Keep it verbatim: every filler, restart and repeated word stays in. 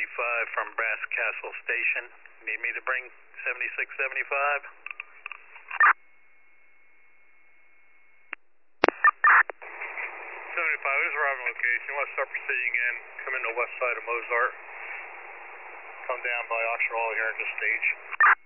seventy-five from Brass Castle Station. Need me to bring seventy-six seventy-five? seventy-five, this is arriving location. You want to start proceeding in, come in the west side of Mozart. Come down by auction hall here in this stage.